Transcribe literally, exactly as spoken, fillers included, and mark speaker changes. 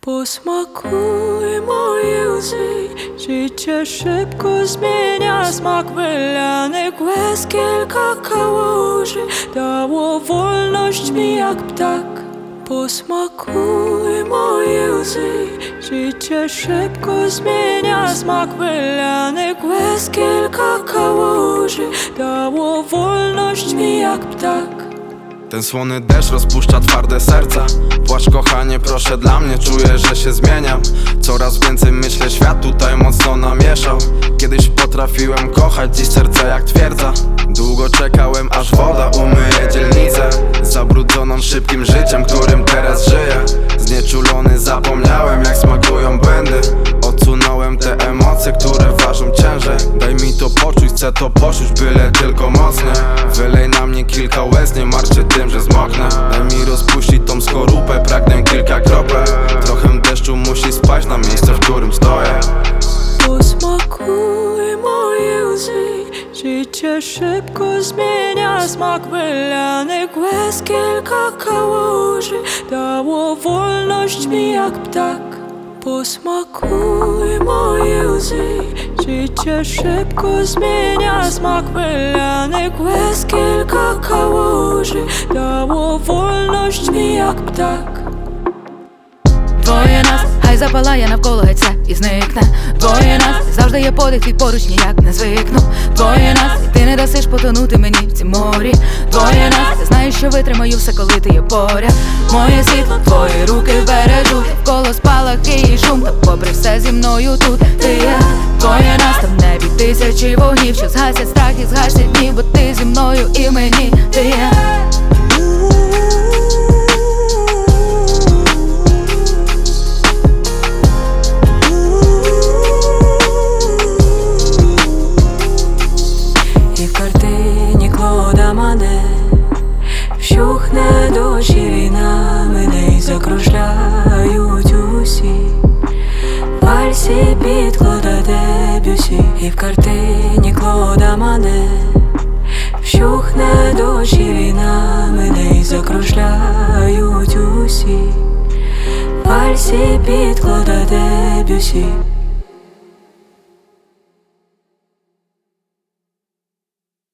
Speaker 1: Посмакуй мої узи, життя шибко зміня смак виляний квес кілька калужі, дало вольność mi jak ptak. Посмакуй мої узи, життя шибко зміня смак виляний квес кілька калужі, dało wolność mi jak ptak.
Speaker 2: Ten słony deszcz rozpuszcza twarde serca. Płacz kochanie, proszę dla mnie, czuję, że się zmieniam. Coraz więcej myślę, świat tutaj mocno namieszał. Kiedyś potrafiłem kochać, dziś serce jak twierdza. Długo czekałem, aż woda umyje dzielnicę zabrudzoną szybkim życiem, którym teraz żyję. Znieczulony zapomniałem, jak smakują błędy. Odsunąłem te emocje, które ważą ciężej. Daj mi to poczuć, chcę to poczuć, byle tylko mocnie. Wylej na mnie kilka łez, nie martw się tym, że zmoknę. Daj mi rozpuścić tą skorupę, pragnę kilka kropel. Trochę deszczu musi spaść na miejsce, w którym stoję.
Speaker 1: Посмакуй мої узи, життя шибко зміня смак виляний квес кілька калужі, dało wolność mi jak ptak. Посмакуй мої узи, життя шибко зміня смак виляний квес кілька калужі, dało wolność mi jak ptak.
Speaker 3: Двоє нас, хай запалає навколо геть все і зникне. Двоє нас, завжди є подих, твій поруч ніяк не звикну. Двоє нас, і ти не дасиш потонути мені в цім морі. Двоє нас, ти знаєш, що витримаю все, коли ти є поряд. Моє світло, твої руки бережуть, вколо спалахи і шум, та попри все зі мною тут ти є. Двоє нас, та в небі тисячі вогнів, що згасять страх і згасять дні, бо ти зі мною і мені ти є.
Speaker 1: Вщухне дощ і війна, мене й закружляють усі. В вальсі під Клода Дебюсі, і в картині Клода Мане. Вщухне дощ і війна, мене й закружляють усі. В вальсі під Клода Дебюсі.